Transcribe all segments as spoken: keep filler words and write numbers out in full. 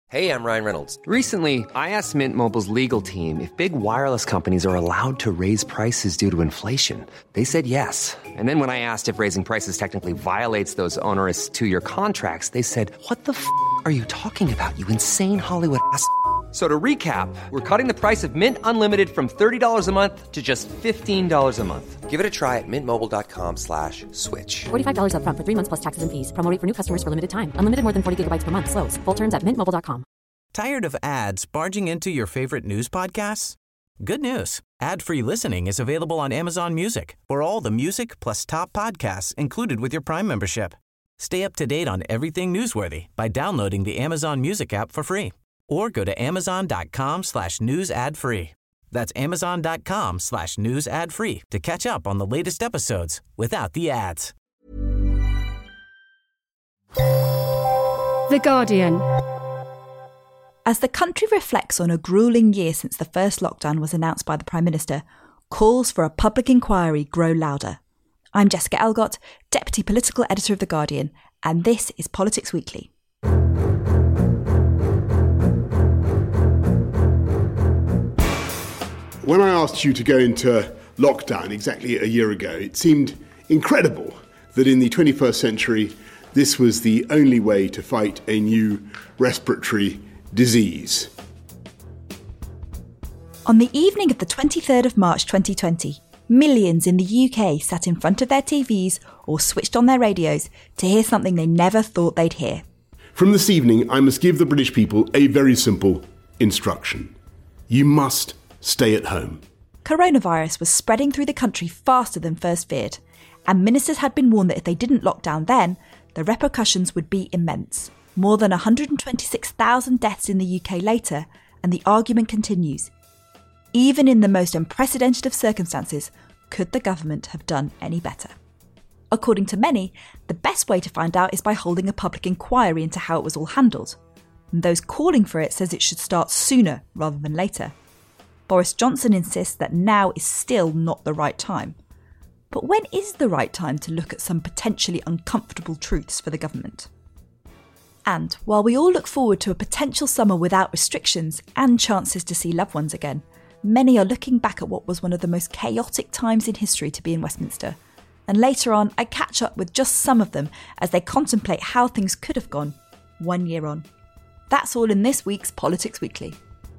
Hey, I'm Ryan Reynolds. Recently, I asked Mint Mobile's legal team if big wireless companies are allowed to raise prices due to inflation. They said yes. And then when I asked if raising prices technically violates those onerous two-year contracts, they said, what the f*** are you talking about, you insane Hollywood ass f- So to recap, we're cutting the price of Mint Unlimited from thirty dollars a month to just fifteen dollars a month. Give it a try at mintmobile.com slash switch. forty-five dollars up front for three months plus taxes and fees. Promo rate for new customers for limited time. Unlimited more than forty gigabytes per month. Slows full terms at mint mobile dot com. Tired of ads barging into your favorite news podcasts? Good news. Ad-free listening is available on Amazon Music for all the music plus top podcasts included with your Prime membership. Stay up to date on everything newsworthy by downloading the Amazon Music app for free. Or go to amazon.com slash news ad free. That's amazon.com slash news ad free to catch up on the latest episodes without the ads. The Guardian. As the country reflects on a gruelling year since the first lockdown was announced by the Prime Minister, calls for a public inquiry grow louder. I'm Jessica Elgott, Deputy Political Editor of The Guardian, and this is Politics Weekly. When I asked you to go into lockdown exactly a year ago, it seemed incredible that in the twenty-first century, this was the only way to fight a new respiratory disease. On the evening of the twenty-third of March twenty twenty, millions in the U K sat in front of their T Vs or switched on their radios to hear something they never thought they'd hear. From this evening, I must give the British people a very simple instruction. You must stay at home. Coronavirus was spreading through the country faster than first feared, and ministers had been warned that if they didn't lock down then, the repercussions would be immense. More than one hundred twenty-six thousand deaths in the U K later, and the argument continues. Even in the most unprecedented of circumstances, could the government have done any better? According to many, the best way to find out is by holding a public inquiry into how it was all handled. And those calling for it says it should start sooner rather than later. Boris Johnson insists that now is still not the right time. But when is the right time to look at some potentially uncomfortable truths for the government? And while we all look forward to a potential summer without restrictions and chances to see loved ones again, many are looking back at what was one of the most chaotic times in history to be in Westminster. And later on, I catch up with just some of them as they contemplate how things could have gone one year on. That's all in this week's Politics Weekly.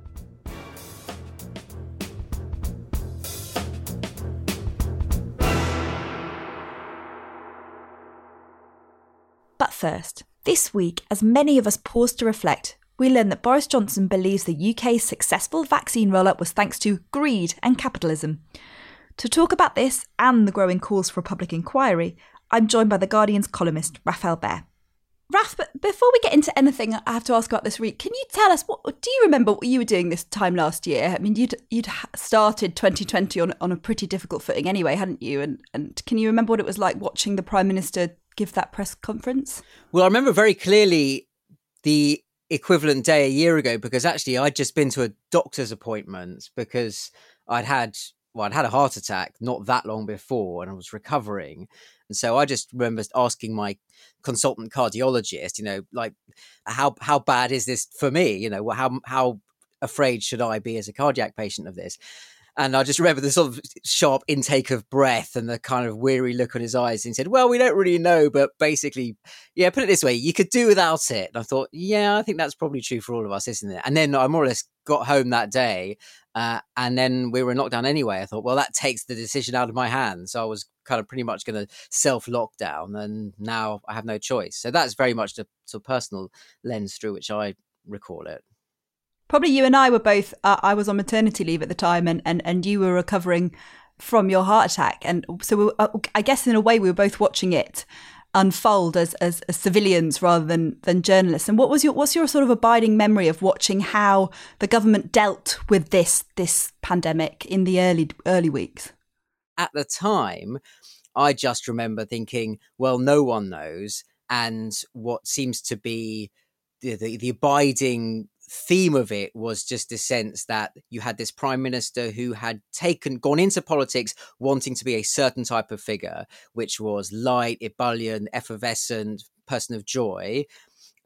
But first, this week, as many of us pause to reflect, we learn that Boris Johnson believes the U K's successful vaccine rollout was thanks to greed and capitalism. To talk about this and the growing calls for a public inquiry, I'm joined by The Guardian's columnist, Rafael Behr. Raf, but before we get into anything I have to ask about this week, can you tell us, what do you remember what you were doing this time last year? I mean, you'd you'd started twenty twenty on, on a pretty difficult footing anyway, hadn't you? And, and can you remember what it was like watching the Prime Minister give that press conference? Well, I remember very clearly the equivalent day a year ago, because actually I'd just been to a doctor's appointment because I'd had, well, I'd had a heart attack not that long before and I was recovering. And so I just remember asking my consultant cardiologist, you know, like, how how bad is this for me? You know, how how afraid should I be as a cardiac patient of this? And I just remember the sort of sharp intake of breath and the kind of weary look on his eyes. And he said, well, we don't really know, but basically, yeah, put it this way, you could do without it. And I thought, yeah, I think that's probably true for all of us, isn't it? And then I more or less got home that day uh, and then we were in lockdown anyway. I thought, well, that takes the decision out of my hands. So I was kind of pretty much going to self-lockdown and now I have no choice. So that's very much the sort of personal lens through which I recall it. Probably you and I were both, uh, I was on maternity leave at the time and, and, and you were recovering from your heart attack. And so we, uh, I guess in a way we were both watching it unfold as, as, as civilians rather than, than journalists. And what was your, what's your sort of abiding memory of watching how the government dealt with this, this pandemic in the early, early weeks? At the time, I just remember thinking, well, no one knows. And what seems to be the, the, the abiding theme of it was just the sense that you had this prime minister who had taken gone into politics wanting to be a certain type of figure, which was light, ebullient, effervescent, person of joy.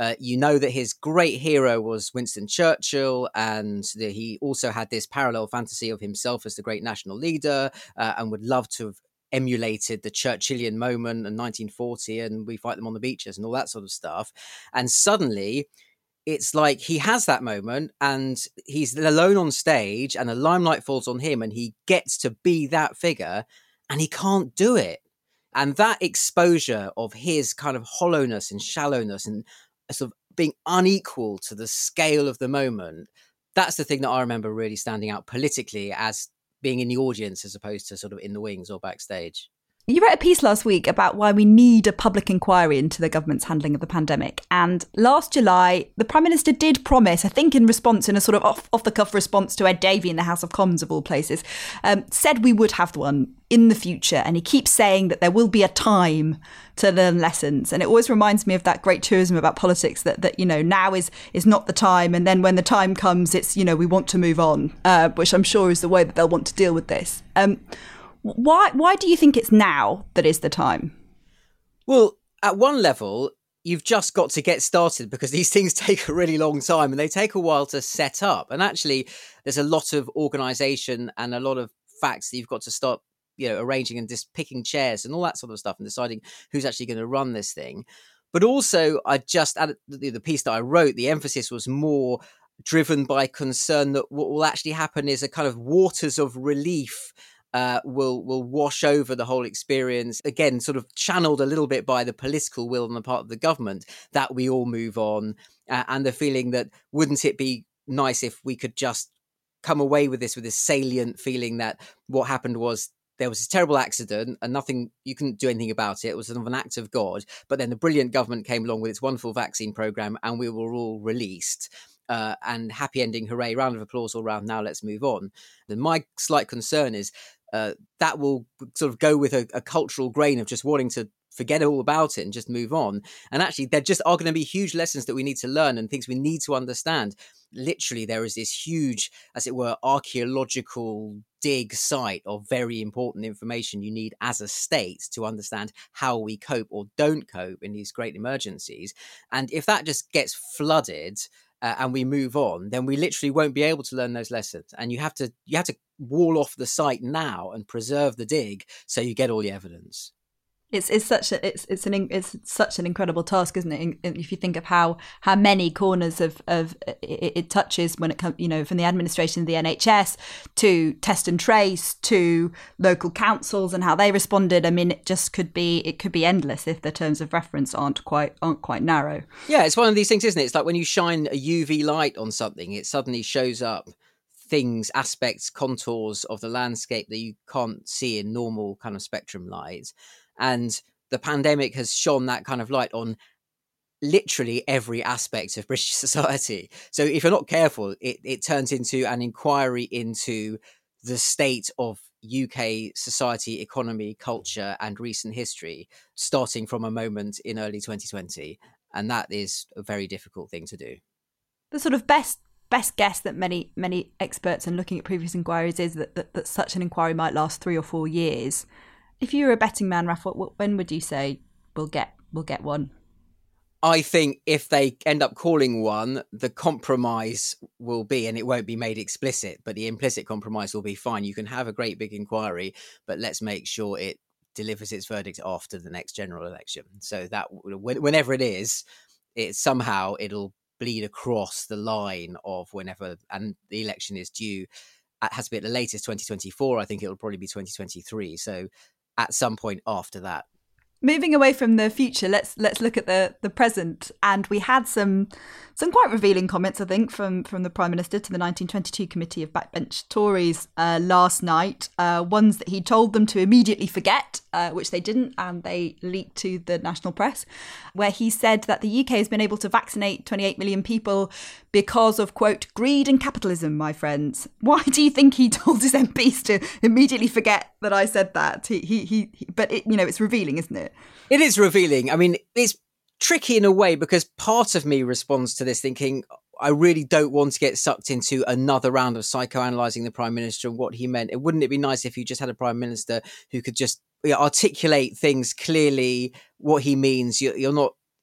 Uh, you know that his great hero was Winston Churchill, and that he also had this parallel fantasy of himself as the great national leader, uh, and would love to have emulated the Churchillian moment in nineteen forty and We Fight Them on the Beaches and all that sort of stuff. And suddenly it's like he has that moment and he's alone on stage and the limelight falls on him and he gets to be that figure and he can't do it. And that exposure of his kind of hollowness and shallowness and sort of being unequal to the scale of the moment, that's the thing that I remember really standing out politically as being in the audience as opposed to sort of in the wings or backstage. You wrote a piece last week about why we need a public inquiry into the government's handling of the pandemic. And last July, the Prime Minister did promise, I think in response, in a sort of off, off-the-cuff response to Ed Davey in the House of Commons of all places, um, said we would have one in the future. And he keeps saying that there will be a time to learn lessons. And it always reminds me of that great truism about politics that, that you know, now is is not the time. And then when the time comes, it's, you know, we want to move on, uh, which I'm sure is the way that they'll want to deal with this. Um Why why do you think it's now that is the time? Well, at one level, you've just got to get started because these things take a really long time and they take a while to set up. And actually, there's a lot of organisation and a lot of facts that you've got to start, you know, arranging and just picking chairs and all that sort of stuff and deciding who's actually going to run this thing. But also, I just added the, the piece that I wrote, the emphasis was more driven by concern that what will actually happen is a kind of waters of relief Uh, will will wash over the whole experience, again, sort of channeled a little bit by the political will on the part of the government, that we all move on, uh, and the feeling that wouldn't it be nice if we could just come away with this, with this salient feeling that what happened was there was this terrible accident and nothing, you couldn't do anything about it. It was sort of an act of God. But then the brilliant government came along with its wonderful vaccine program and we were all released. Uh, and happy ending, hooray, round of applause all round, now let's move on. And my slight concern is uh, that will sort of go with a, a cultural grain of just wanting to forget all about it and just move on. And actually, there just are going to be huge lessons that we need to learn and things we need to understand. Literally, there is this huge, as it were, archaeological dig site of very important information you need as a state to understand how we cope or don't cope in these great emergencies. And if that just gets flooded, Uh, and we move on, then we literally won't be able to learn those lessons. And you have to you have to wall off the site now and preserve the dig so you get all the evidence. It's it's such a it's it's an it's such an incredible task, isn't it? If you think of how how many corners of of it, it touches when it comes, you know, from the administration of the N H S to test and trace to local councils and how they responded. I mean, it just could be it could be endless if the terms of reference aren't quite aren't quite narrow. Yeah, it's one of these things, isn't it? It's like when you shine a U V light on something, it suddenly shows up things, aspects, contours of the landscape that you can't see in normal kind of spectrum light. And the pandemic has shone that kind of light on literally every aspect of British society. So if you're not careful, it, it turns into an inquiry into the state of U K society, economy, culture, and recent history, starting from a moment in early twenty twenty. And that is a very difficult thing to do. The sort of best best guess that many many experts and looking at previous inquiries is that, that, that such an inquiry might last three or four years. If you were a betting man, Raf, what, when would you say we'll get we'll get one? I think if they end up calling one, the compromise will be, and it won't be made explicit, but the implicit compromise will be fine. You can have a great big inquiry, but let's make sure it delivers its verdict after the next general election. So that whenever it is, it somehow it'll bleed across the line of whenever, and the election is due. It has to be at the latest twenty twenty-four. I think it'll probably be twenty twenty-three. So at some point after that. Moving away from the future, let's let's look at the, the present. And we had some some quite revealing comments, I think, from, from the Prime Minister to the nineteen twenty-two Committee of Backbench Tories uh, last night. Uh, ones that he told them to immediately forget, uh, which they didn't, and they leaked to the national press, where he said that the U K has been able to vaccinate twenty-eight million people because of, quote, greed and capitalism, my friends. Why do you think he told his M Ps to immediately forget that I said that? He, he, he but, it, you know, it's revealing, isn't it? It is revealing. I mean, it's tricky in a way because part of me responds to this thinking, I really don't want to get sucked into another round of psychoanalyzing the Prime Minister and what he meant. It wouldn't it be nice if you just had a Prime Minister who could just you know, articulate things clearly, what he means. You're, you're not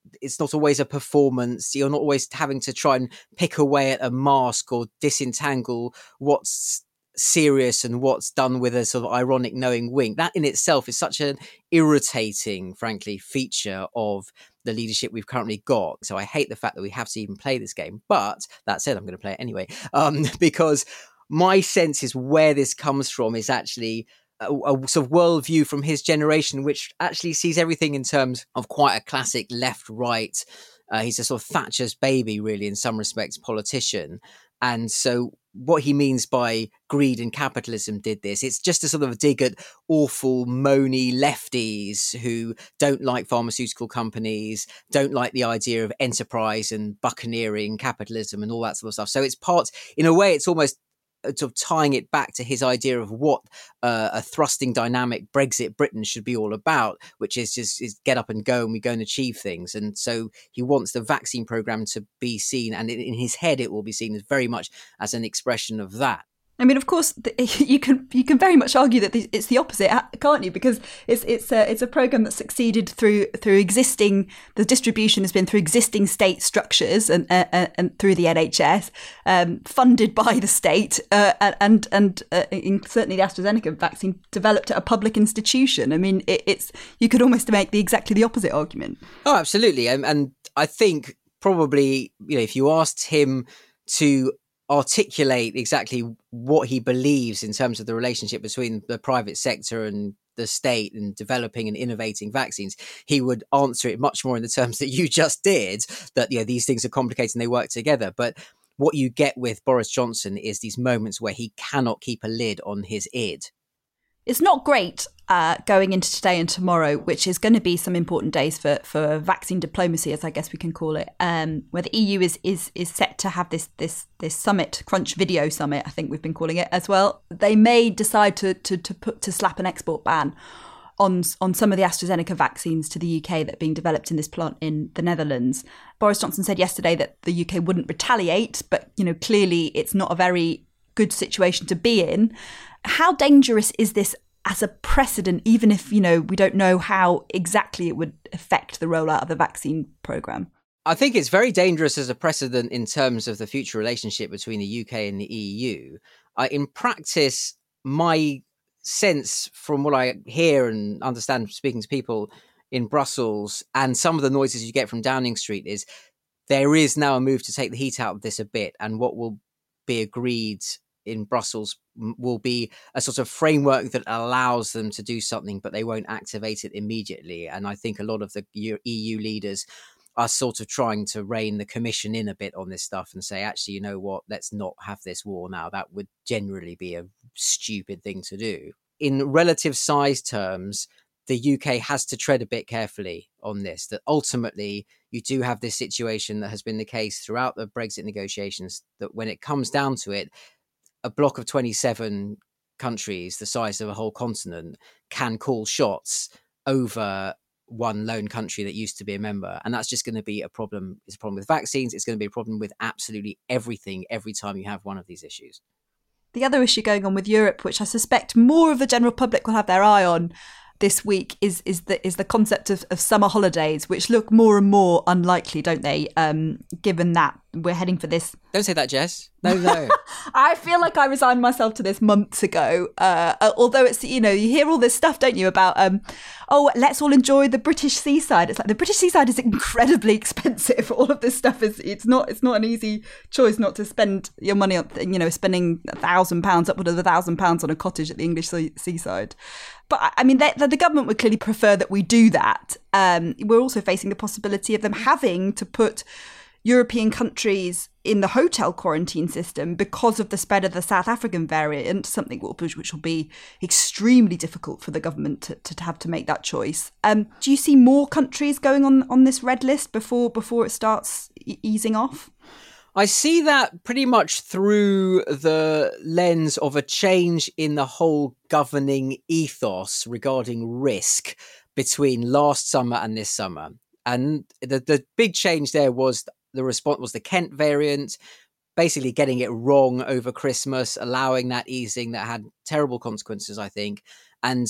it's not always a performance. You're not always having to try and pick away at a mask or disentangle what's serious and what's done with a sort of ironic knowing wink. That in itself is such an irritating, frankly, feature of the leadership we've currently got. So I hate the fact that we have to even play this game. But that said, I'm going to play it anyway, um, because my sense is where this comes from is actually a, a sort of worldview from his generation, which actually sees everything in terms of quite a classic left-right. Uh, he's a sort of Thatcher's baby, really, in some respects, politician. And so what he means by greed and capitalism did this. It's just a sort of dig at awful, moany lefties who don't like pharmaceutical companies, don't like the idea of enterprise and buccaneering capitalism and all that sort of stuff. So it's part, in a way, it's almost sort of tying it back to his idea of what uh, a thrusting dynamic Brexit Britain should be all about, which is just is get up and go and we go and achieve things. And so he wants the vaccine program to be seen, and in, in his head it will be seen as very much as an expression of that. I mean, of course, you can you can very much argue that it's the opposite, can't you? Because it's it's a it's a program that's succeeded through through existing. The distribution has been through existing state structures and uh, and through the N H S, um, funded by the state, uh, and and uh, in, certainly the AstraZeneca vaccine developed at a public institution. I mean, it, it's you could almost make the exactly the opposite argument. Oh, absolutely, and, and I think probably you know if you asked him to articulate exactly what he believes in terms of the relationship between the private sector and the state and developing and innovating vaccines, he would answer it much more in the terms that you just did, that, you know, these things are complicated and they work together. But what you get with Boris Johnson is these moments where he cannot keep a lid on his id. It's not great uh, going into today and tomorrow, which is going to be some important days for, for vaccine diplomacy, as I guess we can call it, um, where the E U is is is set to have this this this summit, Crunch Video Summit, I think we've been calling it as well. They may decide to to to put to slap an export ban on on some of the AstraZeneca vaccines to the U K that are being developed in this plant in the Netherlands. Boris Johnson said yesterday that the U K wouldn't retaliate, but you know clearly it's not a very good situation to be in. How dangerous is this as a precedent, even if, you know, we don't know how exactly it would affect the rollout of the vaccine programme? I think it's very dangerous as a precedent in terms of the future relationship between the U K and the E U. Uh, in practice, my sense from what I hear and understand speaking to people in Brussels and some of the noises you get from Downing Street is there is now a move to take the heat out of this a bit, and what will be agreed in Brussels will be a sort of framework that allows them to do something, but they won't activate it immediately. And I think a lot of the E U leaders are sort of trying to rein the Commission in a bit on this stuff and say, actually, you know what, let's not have this war now. That would generally be a stupid thing to do. In relative size terms, the U K has to tread a bit carefully on this, that ultimately you do have this situation that has been the case throughout the Brexit negotiations, that when it comes down to it, a block of twenty-seven countries, the size of a whole continent, can call shots over one lone country that used to be a member. And that's just going to be a problem. It's a problem with vaccines. It's going to be a problem with absolutely everything every time you have one of these issues. The other issue going on with Europe, which I suspect more of the general public will have their eye on this week, is is the is the concept of, of summer holidays, which look more and more unlikely, don't they? Um, given that we're heading for this. Don't say that, Jess. No, no. I feel like I resigned myself to this months ago. Uh, although it's, you know, you hear all this stuff, don't you, about, um, oh, let's all enjoy the British seaside. It's like the British seaside is incredibly expensive. All of this stuff is, it's not, it's not an easy choice not to spend your money on, you know, spending a thousand pounds, upward of a thousand pounds on a cottage at the English seaside. But I mean, they, the government would clearly prefer that we do that. Um, we're also facing the possibility of them having to put European countries in the hotel quarantine system because of the spread of the South African variant, something which, which will be extremely difficult for the government to, to have to make that choice. Um, do you see more countries going on, on this red list before before it starts e- easing off? I see that pretty much through the lens of a change in the whole governing ethos regarding risk between last summer and this summer. And the, the big change there was the response was the Kent variant, basically getting it wrong over Christmas, allowing that easing that had terrible consequences, I think. And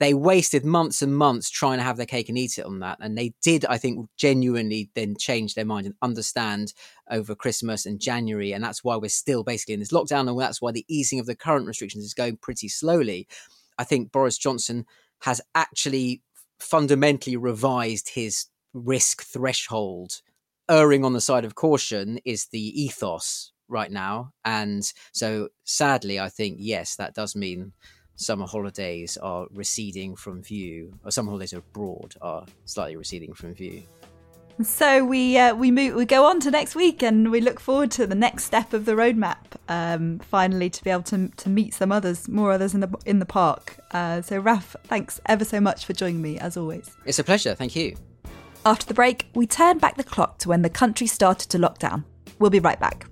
they wasted months and months trying to have their cake and eat it on that. And they did, I think, genuinely then change their mind and understand over Christmas and January. And that's why we're still basically in this lockdown. And that's why the easing of the current restrictions is going pretty slowly. I think Boris Johnson has actually fundamentally revised his risk threshold. Erring on the side of caution is the ethos right now. And so sadly, I think, yes, that does mean summer holidays are receding from view, or summer holidays abroad are slightly receding from view. So we uh, we move we go on to next week, and we look forward to the next step of the roadmap. Um, finally, to be able to to meet some others, more others in the in the park. Uh, so, Raf, thanks ever so much for joining me as always. It's a pleasure. Thank you. After the break, we turn back the clock to when the country started to lock down. We'll be right back.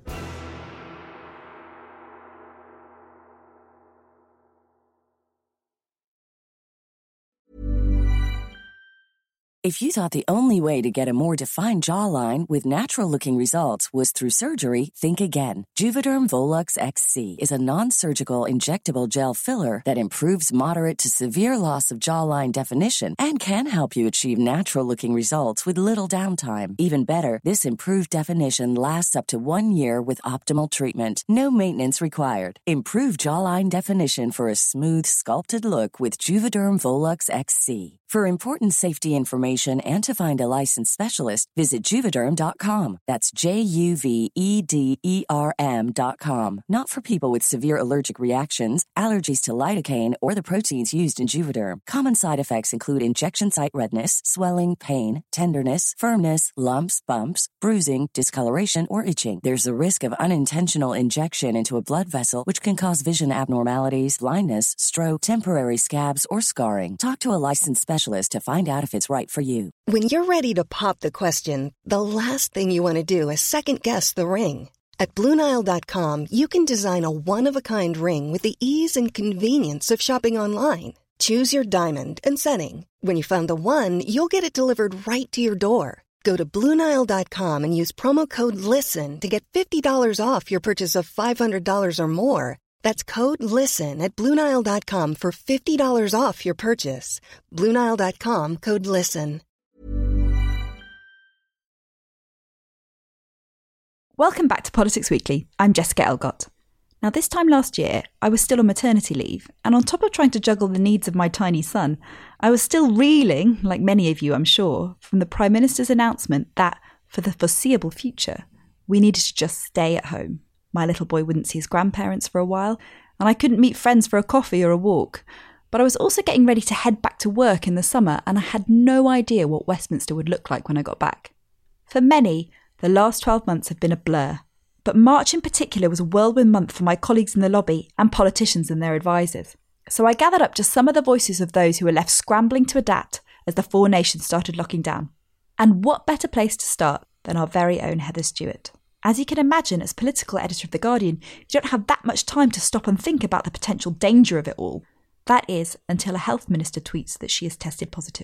If you thought the only way to get a more defined jawline with natural-looking results was through surgery, think again. Juvederm Volux X C is a non-surgical injectable gel filler that improves moderate to severe loss of jawline definition and can help you achieve natural-looking results with little downtime. Even better, this improved definition lasts up to one year with optimal treatment. No maintenance required. Improve jawline definition for a smooth, sculpted look with Juvederm Volux X C. For important safety information and to find a licensed specialist, visit Juvederm dot com. That's J U V E D E R M dot com. Not for people with severe allergic reactions, allergies to lidocaine, or the proteins used in Juvederm. Common side effects include injection site redness, swelling, pain, tenderness, firmness, lumps, bumps, bruising, discoloration, or itching. There's a risk of unintentional injection into a blood vessel, which can cause vision abnormalities, blindness, stroke, temporary scabs, or scarring. Talk to a licensed specialist to find out if it's right for you. When you're ready to pop the question, the last thing you want to do is second-guess the ring. At Blue Nile dot com, you can design a one-of-a-kind ring with the ease and convenience of shopping online. Choose your diamond and setting. When you find the one, you'll get it delivered right to your door. Go to Blue Nile dot com and use promo code LISTEN to get fifty dollars off your purchase of five hundred dollars or more. That's code LISTEN at Blue Nile dot com for fifty dollars off your purchase. Blue Nile dot com, code LISTEN. Welcome back to Politics Weekly. I'm Jessica Elgott. Now, this time last year, I was still on maternity leave, and on top of trying to juggle the needs of my tiny son, I was still reeling, like many of you I'm sure, from the Prime Minister's announcement that, for the foreseeable future, we needed to just stay at home. My little boy wouldn't see his grandparents for a while, and I couldn't meet friends for a coffee or a walk. But I was also getting ready to head back to work in the summer, and I had no idea what Westminster would look like when I got back. For many, the last twelve months have been a blur. But March in particular was a whirlwind month for my colleagues in the lobby and politicians and their advisors. So I gathered up just some of the voices of those who were left scrambling to adapt as the four nations started locking down. And what better place to start than our very own Heather Stewart? As you can imagine, as political editor of The Guardian, you don't have that much time to stop and think about the potential danger of it all. That is, until a health minister tweets that she has tested positive.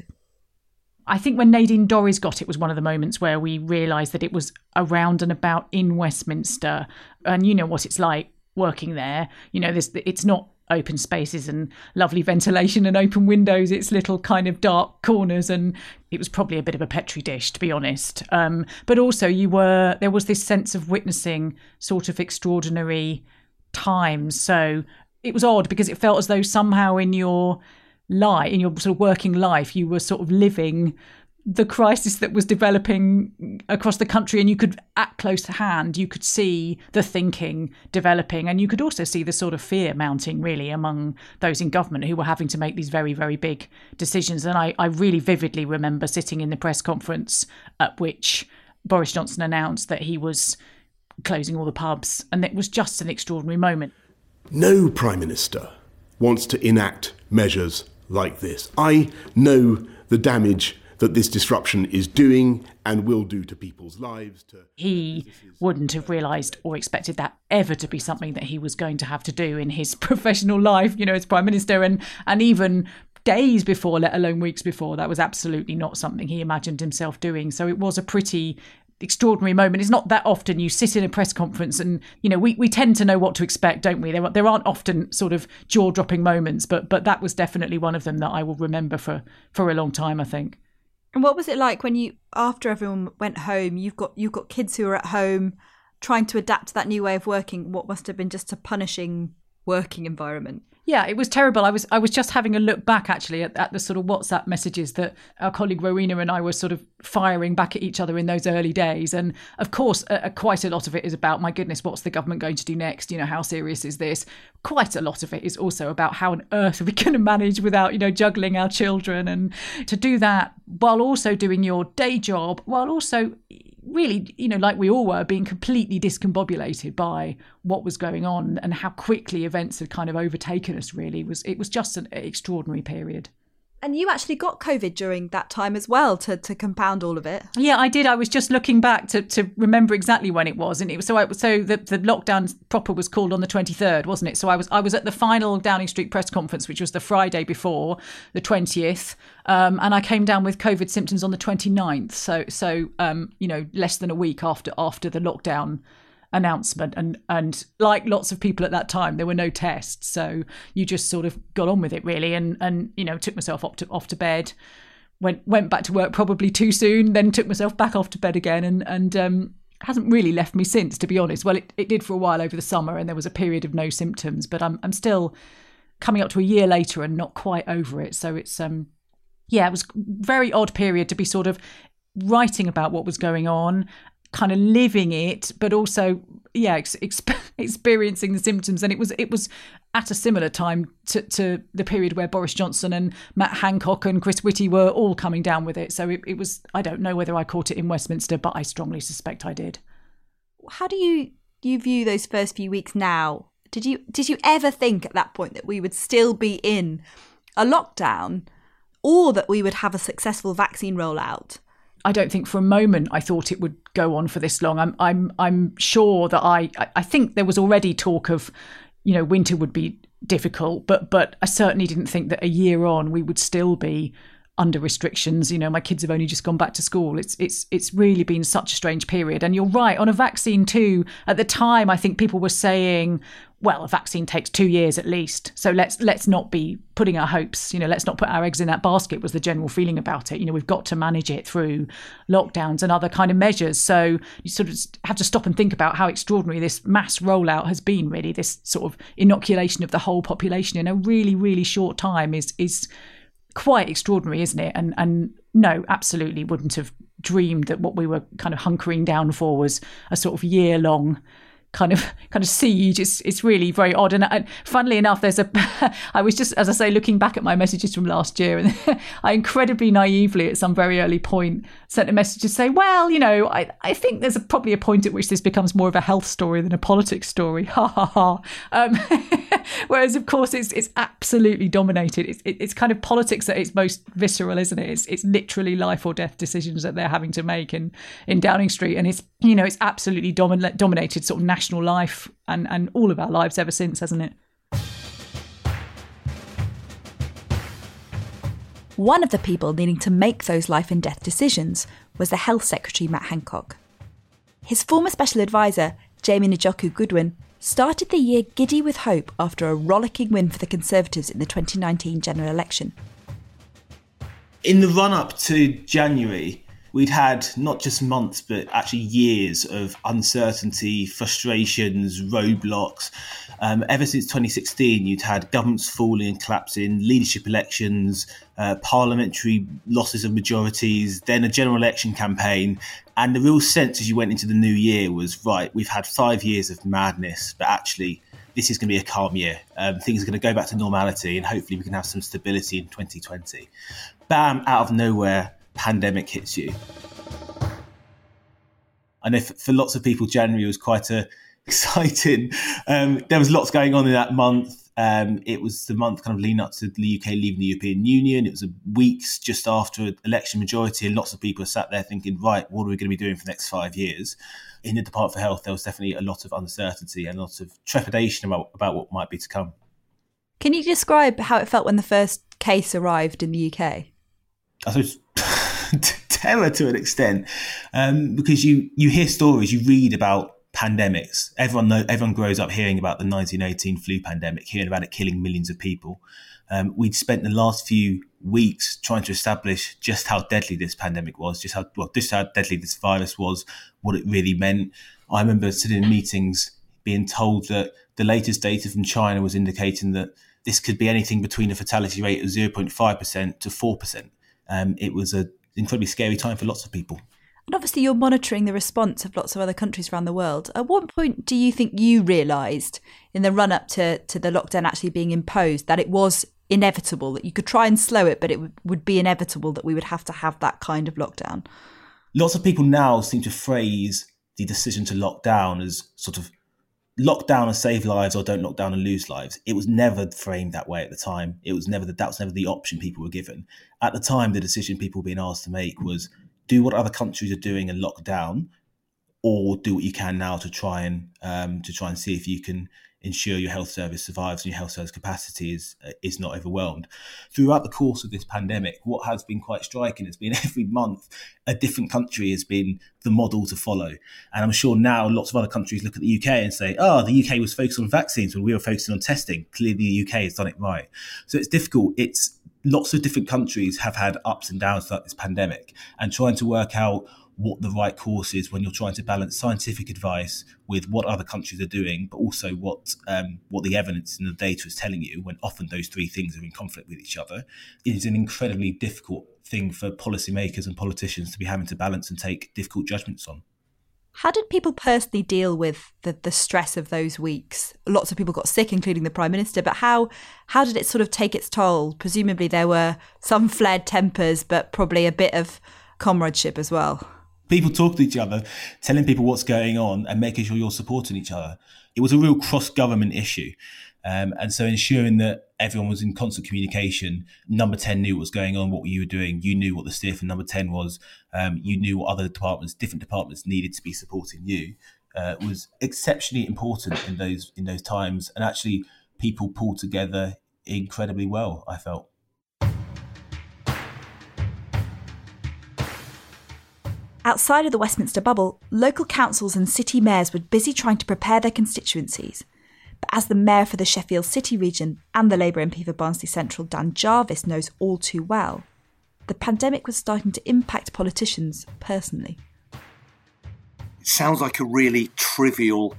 I think when Nadine Dorries got it was one of the moments where we realised that it was around and about in Westminster. And you know what it's like working there. You know, this, it's not open spaces and lovely ventilation and open windows. It's little kind of dark corners, and it was probably a bit of a petri dish, to be honest. Um, but also you were, there was this sense of witnessing sort of extraordinary times. So it was odd because it felt as though somehow in your life, in your sort of working life, you were sort of living the crisis that was developing across the country, and you could, at close hand, you could see the thinking developing, and you could also see the sort of fear mounting really among those in government who were having to make these very, very big decisions. And I, I really vividly remember sitting in the press conference at which Boris Johnson announced that he was closing all the pubs, and it was just an extraordinary moment. No Prime Minister wants to enact measures like this. I know the damage that this disruption is doing and will do to people's lives. To he wouldn't have realised or expected that ever to be something that he was going to have to do in his professional life, you know, as Prime Minister, and and even days before, let alone weeks before, that was absolutely not something he imagined himself doing. So it was a pretty extraordinary moment. It's not that often you sit in a press conference and, you know, we, we tend to know what to expect, don't we? There, there aren't often sort of jaw-dropping moments, but but that was definitely one of them that I will remember for, for a long time, I think. And what was it like when you, after everyone went home, you've got you've got kids who are at home trying to adapt to that new way of working, what must have been just a punishing working environment? Yeah, it was terrible. I was I was just having a look back actually at, at the sort of WhatsApp messages that our colleague Rowena and I were sort of firing back at each other in those early days. And of course, uh, quite a lot of it is about, my goodness, what's the government going to do next? You know, how serious is this? Quite a lot of it is also about how on earth are we going to manage without, you know, juggling our children, and to do that while also doing your day job, while also really, you know, like we all were, being completely discombobulated by what was going on and how quickly events had kind of overtaken us, really. It was, it was just an extraordinary period. And you actually got COVID during that time as well, to, to compound all of it. Yeah, I did. I was just looking back to, to remember exactly when it was, and it was so. I, so the, the lockdown proper was called on the twenty-third, wasn't it? So I was I was at the final Downing Street press conference, which was the Friday before, the twentieth, um, and I came down with COVID symptoms on the twenty-ninth. So so um, you know, less than a week after after the lockdown announcement, and and like lots of people at that time, there were no tests, so you just sort of got on with it, really, and and you know, took myself off to off to bed, went went back to work probably too soon, then took myself back off to bed again, and and um hasn't really left me since, to be honest. Well, it, it did for a while over the summer, and there was a period of no symptoms, but I'm I'm still coming up to a year later and not quite over it. So it's um yeah, it was a very odd period to be sort of writing about what was going on, kind of living it, but also, yeah, ex- exp- experiencing the symptoms. And it was it was at a similar time to, to the period where Boris Johnson and Matt Hancock and Chris Whitty were all coming down with it. So it, it was, I don't know whether I caught it in Westminster, but I strongly suspect I did. How do you you view those first few weeks now? Did you did you ever think at that point that we would still be in a lockdown, or that we would have a successful vaccine rollout? I don't think for a moment I thought it would go on for this long. I'm I'm I'm sure that I I think there was already talk of, you know, winter would be difficult, but but I certainly didn't think that a year on we would still be under restrictions. You know, my kids have only just gone back to school. It's it's it's really been such a strange period. And you're right, on a vaccine too. At the time, I think people were saying, well, a vaccine takes two years at least. So let's let's not be putting our hopes, you know, let's not put our eggs in that basket, was the general feeling about it. You know, we've got to manage it through lockdowns and other kind of measures. So you sort of have to stop and think about how extraordinary this mass rollout has been, really. This sort of inoculation of the whole population in a really, really short time is is quite extraordinary, isn't it? And and no, absolutely wouldn't have dreamed that what we were kind of hunkering down for was a sort of year long kind of kind of siege. It's it's really very odd. And, and funnily enough, there's a I was just, as I say, looking back at my messages from last year, and I incredibly naively at some very early point sent a message to say, well, you know, I, I think there's a, probably a point at which this becomes more of a health story than a politics story. Ha ha ha. Um, whereas, of course, it's it's absolutely dominated. It's it, it's kind of politics at its most visceral, isn't it? It's it's literally life or death decisions that they're having to make in in Downing Street, and it's, you know, it's absolutely domin- dominated sort of national life and, and all of our lives ever since, hasn't it? One of the people needing to make those life and death decisions was the Health Secretary, Matt Hancock. His former special advisor, Jamie Njoku Goodwin, started the year giddy with hope after a rollicking win for the Conservatives in the twenty nineteen general election. In the run-up to January, we'd had not just months, but actually years of uncertainty, frustrations, roadblocks. Um, ever since twenty sixteen, you'd had governments falling and collapsing, leadership elections, uh, parliamentary losses of majorities, then a general election campaign. And the real sense as you went into the new year was, right, we've had five years of madness, but actually this is going to be a calm year. Um, things are going to go back to normality, and hopefully we can have some stability in twenty twenty. Bam, out of nowhere, pandemic hits you. I know for, for lots of people, January was quite a exciting. Um, there was lots going on in that month. Um, it was the month kind of leading up to the U K leaving the European Union. It was weeks just after election majority, and lots of people sat there thinking, right, what are we going to be doing for the next five years? In the Department for Health, there was definitely a lot of uncertainty and lots of trepidation about, about what might be to come. Can you describe how it felt when the first case arrived in the U K? I suppose terror to an extent, um, because you you hear stories, you read about pandemics. Everyone know, everyone grows up hearing about the nineteen eighteen flu pandemic, hearing about it killing millions of people. Um, we'd spent the last few weeks trying to establish just how deadly this pandemic was, just how well, just how deadly this virus was, what it really meant. I remember sitting in meetings being told that the latest data from China was indicating that this could be anything between a fatality rate of zero point five percent to four percent. Um, it was an incredibly scary time for lots of people. And obviously you're monitoring the response of lots of other countries around the world. At what point do you think you realised in the run-up to, to the lockdown actually being imposed that it was inevitable, that you could try and slow it, but it would, would be inevitable that we would have to have that kind of lockdown? Lots of people now seem to phrase the decision to lock down as sort of lock down and save lives or don't lock down and lose lives. It was never framed that way at the time. It was never the, that was never the option people were given. At the time, the decision people were being asked to make was do what other countries are doing and lock down, or do what you can now to try and um, to try and see if you can ensure your health service survives and your health service capacity is is not overwhelmed. Throughout the course of this pandemic, what has been quite striking has been every month a different country has been the model to follow. And I'm sure now lots of other countries look at the U K and say, oh, the U K was focused on vaccines when we were focusing on testing. Clearly the U K has done it right. So it's difficult. It's lots of different countries have had ups and downs throughout this pandemic, and trying to work out what the right course is when you're trying to balance scientific advice with what other countries are doing, but also what um, what the evidence and the data is telling you, when often those three things are in conflict with each other, is an incredibly difficult thing for policymakers and politicians to be having to balance and take difficult judgments on. How did people personally deal with the, the stress of those weeks? Lots of people got sick, including the Prime Minister, but how how did it sort of take its toll? Presumably there were some flared tempers, but probably a bit of comradeship as well. People talk to each other, telling people what's going on and making sure you're supporting each other. It was a real cross-government issue. Um, and so ensuring that everyone was in constant communication. Number ten knew what was going on, what you were doing. You knew what the steer for Number ten was. Um, you knew what other departments, different departments needed to be supporting you. Uh, was exceptionally important in those in those times. And actually, people pulled together incredibly well, I felt. Outside of the Westminster bubble, local councils and city mayors were busy trying to prepare their constituencies. But as the mayor for the Sheffield City region and the Labour M P for Barnsley Central, Dan Jarvis, knows all too well, the pandemic was starting to impact politicians personally. It sounds like a really trivial,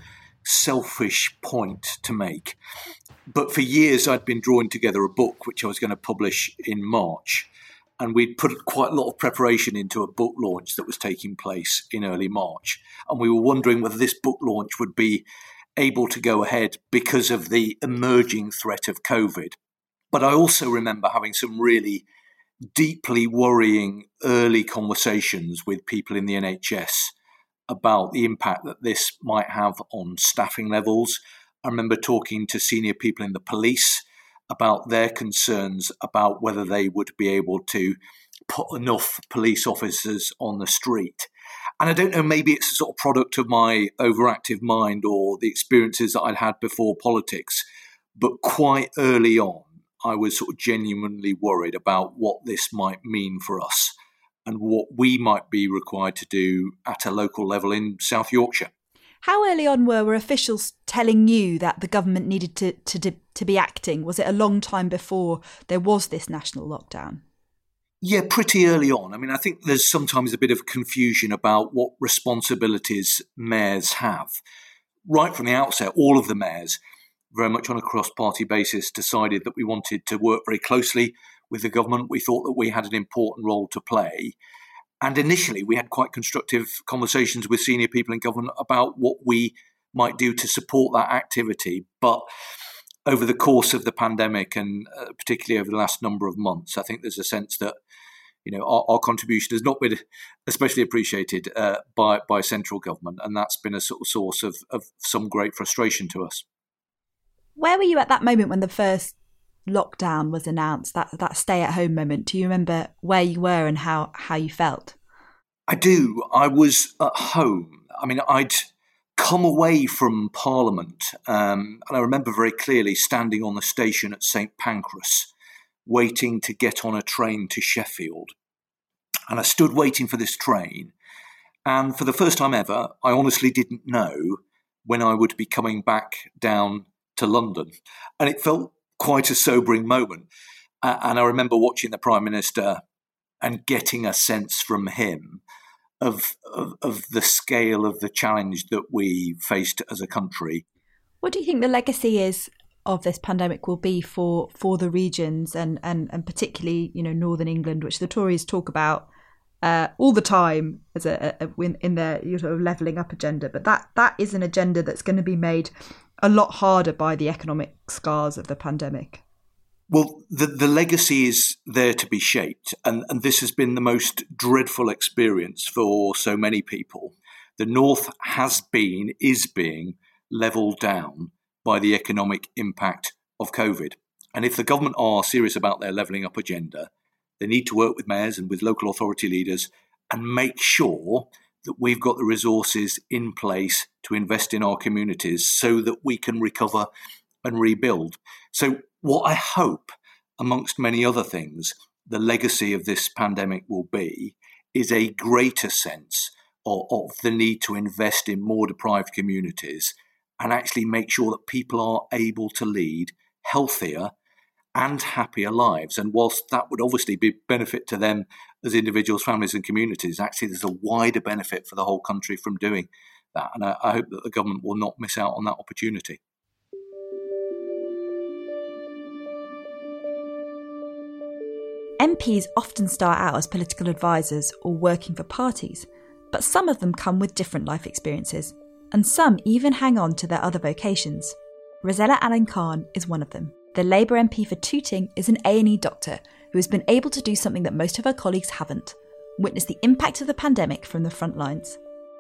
selfish point to make. But for years I'd been drawing together a book which I was going to publish in March. And we'd put quite a lot of preparation into a book launch that was taking place in early March. And we were wondering whether this book launch would be able to go ahead because of the emerging threat of COVID. But I also remember having some really deeply worrying early conversations with people in the N H S about the impact that this might have on staffing levels. I remember talking to senior people in the police about their concerns about whether they would be able to put enough police officers on the street. And I don't know, maybe it's a sort of product of my overactive mind or the experiences that I'd had before politics, but quite early on, I was sort of genuinely worried about what this might mean for us and what we might be required to do at a local level in South Yorkshire. How early on were, were officials telling you that the government needed to, to to be acting? Was it a long time before there was this national lockdown? Yeah, pretty early on. I mean, I think there's sometimes a bit of confusion about what responsibilities mayors have. Right from the outset, all of the mayors, very much on a cross-party basis, decided that we wanted to work very closely with the government. We thought that we had an important role to play. And initially, we had quite constructive conversations with senior people in government about what we might do to support that activity. But over the course of the pandemic, and uh, particularly over the last number of months, I think there's a sense that, you know, our, our contribution has not been especially appreciated uh, by by central government, and that's been a sort of source of, of some great frustration to us. Where were you at that moment when the first lockdown was announced, that that stay-at-home moment? Do you remember where you were and how, how you felt? I do. I was at home. I mean, I'd come away from Parliament, um, and I remember very clearly standing on the station at Saint Pancras, waiting to get on a train to Sheffield. And I stood waiting for this train. And for the first time ever, I honestly didn't know when I would be coming back down to London. And it felt quite a sobering moment. Uh, and I remember watching the Prime Minister and getting a sense from him of, of of the scale of the challenge that we faced as a country. What do you think the legacy is of this pandemic will be for, for the regions and, and, and particularly, you know, Northern England, which the Tories talk about uh, all the time as a, a in, in their you know, levelling up agenda, but that that is an agenda that's going to be made a lot harder by the economic scars of the pandemic. Well, the, the legacy is there to be shaped, and, and this has been the most dreadful experience for so many people. The North has been, is being levelled down by the economic impact of COVID. And if the government are serious about their levelling up agenda, they need to work with mayors and with local authority leaders and make sure that we've got the resources in place to invest in our communities so that we can recover and rebuild. So what I hope, amongst many other things, the legacy of this pandemic will be is a greater sense of, of the need to invest in more deprived communities and actually make sure that people are able to lead healthier and happier lives. And whilst that would obviously be benefit to them as individuals, families and communities, actually there's a wider benefit for the whole country from doing that. And I, I hope that the government will not miss out on that opportunity. M Ps often start out as political advisors or working for parties, but some of them come with different life experiences, and some even hang on to their other vocations. Rosella Allen-Khan is one of them. The Labour M P for Tooting is an A and E doctor who has been able to do something that most of her colleagues haven't, witness the impact of the pandemic from the front lines.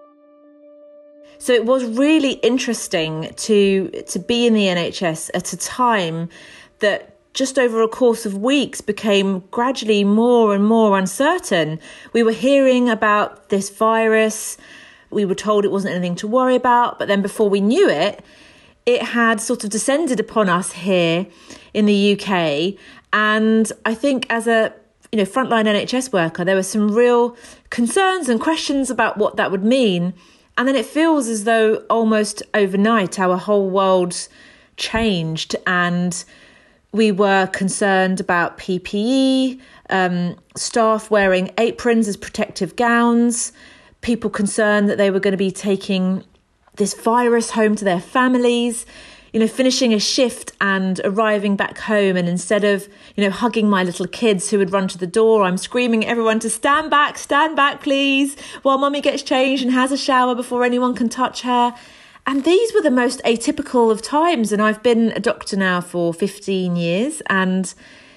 So it was really interesting to to be in the N H S at a time that just over a course of weeks became gradually more and more uncertain. We were hearing about this virus. We were told it wasn't anything to worry about. But then before we knew it, it had sort of descended upon us here in the U K. And I think as a you know frontline N H S worker, there were some real concerns and questions about what that would mean. And then it feels as though almost overnight our whole world changed, and we were concerned about P P E, um, staff wearing aprons as protective gowns, people concerned that they were going to be taking this virus home to their families, you know, finishing a shift and arriving back home. And instead of, you know, hugging my little kids who would run to the door, I'm screaming at everyone to stand back, stand back, please, while mummy gets changed and has a shower before anyone can touch her. And these were the most atypical of times. And I've been a doctor now for fifteen years, and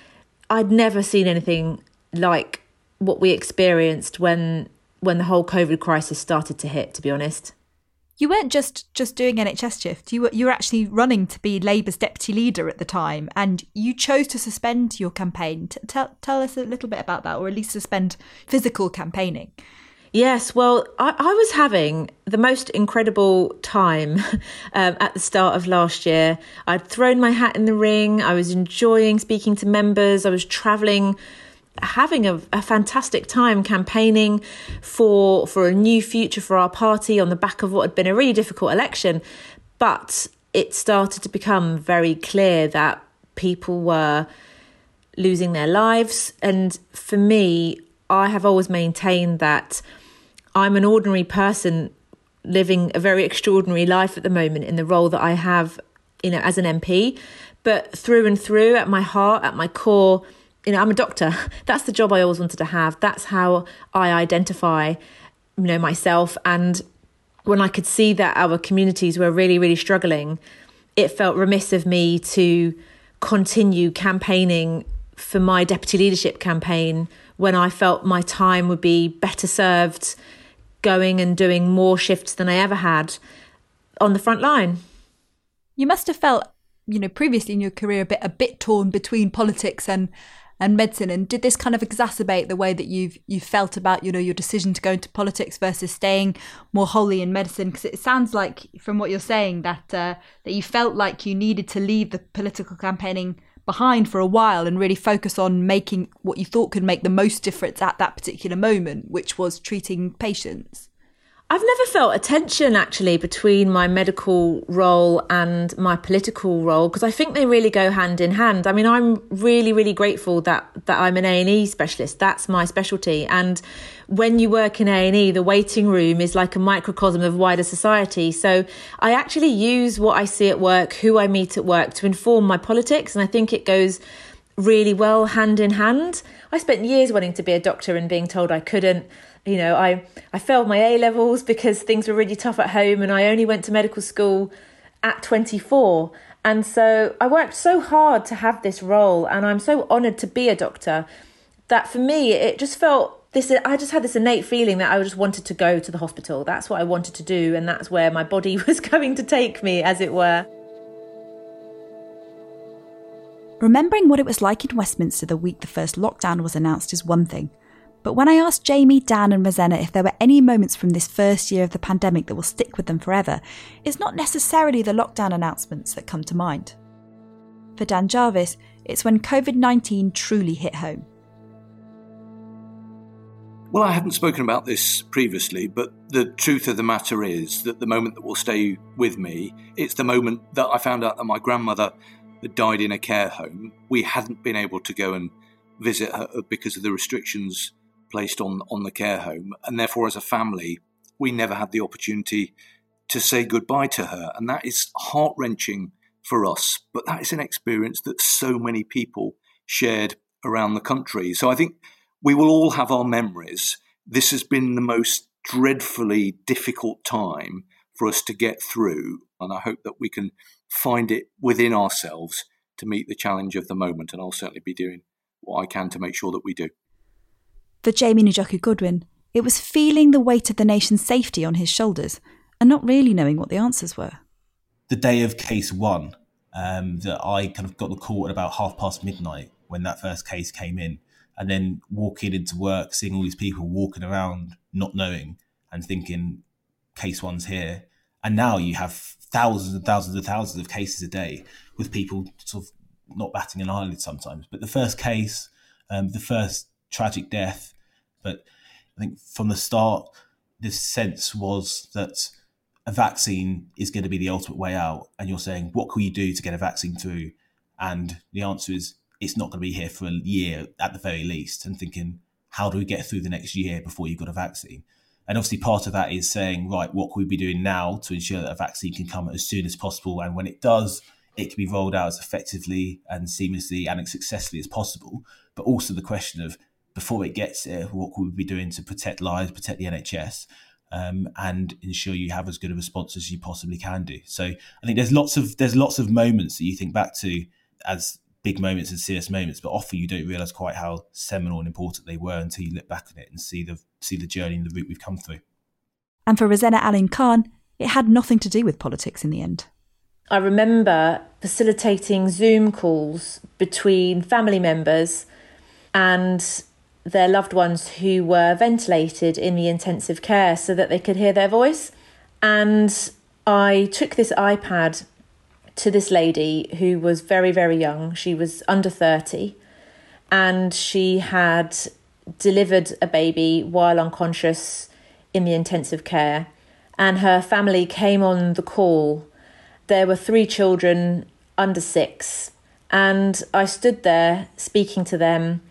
I'd never seen anything like what we experienced when when the whole COVID crisis started to hit, to be honest. You weren't just, just doing N H S shift. You were, you were actually running to be Labour's deputy leader at the time, and you chose to suspend your campaign. T- tell, tell us a little bit about that, or at least suspend physical campaigning. Yes, well, I, I was having the most incredible time um, at the start of last year. I'd thrown my hat in the ring. I was enjoying speaking to members. I was travelling, having a, a fantastic time campaigning for for a new future for our party on the back of what had been a really difficult election. But it started to become very clear that people were losing their lives. And for me, I have always maintained that I'm an ordinary person living a very extraordinary life at the moment in the role that I have, you know, as an M P. But through and through, at my heart, at my core, you know, I'm a doctor. That's the job I always wanted to have. That's how I identify, you know, myself. And when I could see that our communities were really, really struggling, it felt remiss of me to continue campaigning for my deputy leadership campaign when I felt my time would be better served going and doing more shifts than I ever had on the front line. You must have felt, you know, previously in your career a bit a bit torn between politics and and medicine. And did this kind of exacerbate the way that you've you felt about, you know, your decision to go into politics versus staying more wholly in medicine? Because it sounds like, from what you're saying, that uh, that you felt like you needed to leave the political campaigning behind for a while and really focus on making what you thought could make the most difference at that particular moment, which was treating patients? I've never felt a tension, actually, between my medical role and my political role, because I think they really go hand in hand. I mean, I'm really, really grateful that, that I'm an A and E specialist. That's my specialty. And when you work in A and E, the waiting room is like a microcosm of wider society. So I actually use what I see at work, who I meet at work, to inform my politics. And I think it goes really well hand in hand. I spent years wanting to be a doctor and being told I couldn't. You know, I, I failed my A-levels because things were really tough at home, and I only went to medical school at twenty-four. And so I worked so hard to have this role, and I'm so honoured to be a doctor, that for me, it just felt this, I just had this innate feeling that I just wanted to go to the hospital. That's what I wanted to do, and that's where my body was going to take me, as it were. Remembering what it was like in Westminster the week the first lockdown was announced is one thing. But when I asked Jamie, Dan and Rosanna if there were any moments from this first year of the pandemic that will stick with them forever, it's not necessarily the lockdown announcements that come to mind. For Dan Jarvis, it's when covid nineteen truly hit home. Well, I hadn't spoken about this previously, but the truth of the matter is that the moment that will stay with me, it's the moment that I found out that my grandmother had died in a care home. We hadn't been able to go and visit her because of the restrictions placed on, on the care home. And therefore, as a family, we never had the opportunity to say goodbye to her. And that is heart-wrenching for us. But that is an experience that so many people shared around the country. So I think we will all have our memories. This has been the most dreadfully difficult time for us to get through. And I hope that we can find it within ourselves to meet the challenge of the moment. And I'll certainly be doing what I can to make sure that we do. For Jamie Njoku Goodwin, it was feeling the weight of the nation's safety on his shoulders and not really knowing what the answers were. The day of case one, um, that I kind of got the call at about half past midnight when that first case came in, and then walking into work, seeing all these people walking around, not knowing and thinking, case one's here. And now you have thousands and thousands and thousands of cases a day with people sort of not batting an eyelid sometimes. But the first case, um, the first tragic death, but I think from the start, the sense was that a vaccine is going to be the ultimate way out. And you're saying, what can you do to get a vaccine through? And the answer is, it's not going to be here for a year at the very least. And thinking, how do we get through the next year before you've got a vaccine? And obviously part of that is saying, right, what can we be doing now to ensure that a vaccine can come as soon as possible? And when it does, it can be rolled out as effectively and seamlessly and as successfully as possible. But also the question of, before it gets there, what could we be doing to protect lives, protect the N H S, um, and ensure you have as good a response as you possibly can do. So I think there's lots of there's lots of moments that you think back to as big moments and serious moments, but often you don't realise quite how seminal and important they were until you look back on it and see the see the journey and the route we've come through. And for Rosanna Allin Khan, it had nothing to do with politics in the end. I remember facilitating Zoom calls between family members and their loved ones who were ventilated in the intensive care so that they could hear their voice. And I took this iPad to this lady who was very, very young. She was under thirty, and she had delivered a baby while unconscious in the intensive care. And her family came on the call. There were three children under six. And I stood there speaking to them.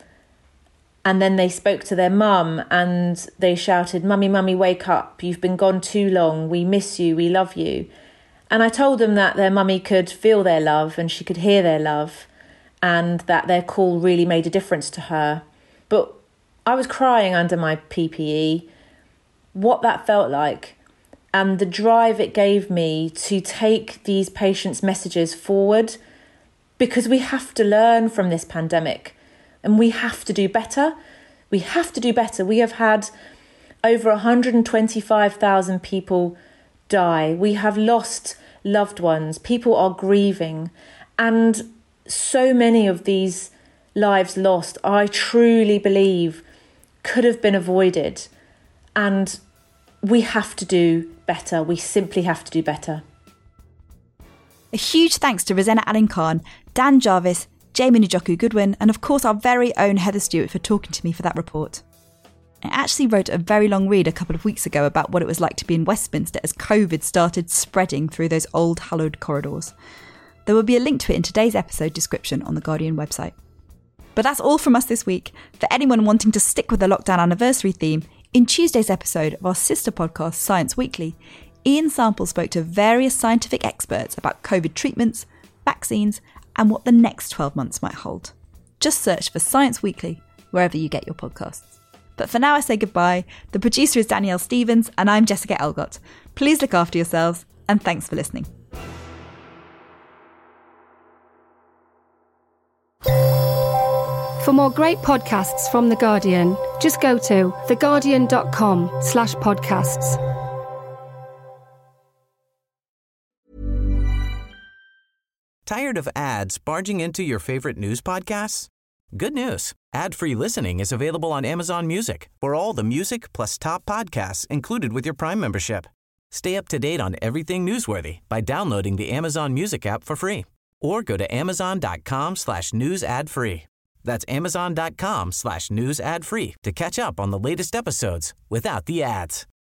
And then they spoke to their mum and they shouted, "Mummy, mummy, wake up. You've been gone too long. We miss you. We love you." And I told them that their mummy could feel their love and she could hear their love, and that their call really made a difference to her. But I was crying under my P P E, what that felt like, and the drive it gave me to take these patients' messages forward, because we have to learn from this pandemic. And we have to do better. We have to do better. We have had over one hundred twenty-five thousand people die. We have lost loved ones. People are grieving. And so many of these lives lost, I truly believe, could have been avoided. And we have to do better. We simply have to do better. A huge thanks to Rosanna Allin Khan, Dan Jarvis, Jamie Njoku-Goodwin, and of course our very own Heather Stewart for talking to me for that report. I actually wrote a very long read a couple of weeks ago about what it was like to be in Westminster as COVID started spreading through those old hallowed corridors. There will be a link to it in today's episode description on the Guardian website. But that's all from us this week. For anyone wanting to stick with the lockdown anniversary theme, in Tuesday's episode of our sister podcast, Science Weekly, Ian Sample spoke to various scientific experts about COVID treatments, vaccines, and what the next twelve months might hold. Just search for Science Weekly wherever you get your podcasts. But for now, I say goodbye. The producer is Danielle Stevens, and I'm Jessica Elgott. Please look after yourselves, and thanks for listening. For more great podcasts from The Guardian, just go to theguardian.com slash podcasts. Tired of ads barging into your favorite news podcasts? Good news. Ad-free listening is available on Amazon Music for all the music plus top podcasts included with your Prime membership. Stay up to date on everything newsworthy by downloading the Amazon Music app for free or go to amazon.com slash news ad free. That's amazon.com slash news ad free to catch up on the latest episodes without the ads.